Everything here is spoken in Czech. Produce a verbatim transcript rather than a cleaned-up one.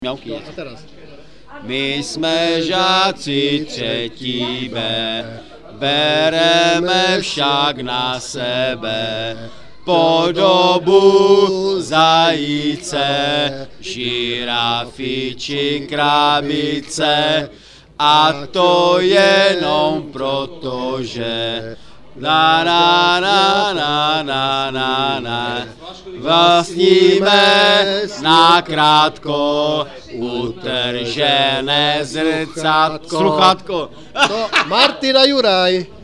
No, my jsme žáci třetí B, bereme však na sebe podobu zajíce, žirafy či krabice, a to jenom proto, že na na na na na na na vlastníme nakrátko utržené zrcátko. Sluchátko. To Martin a Juraj.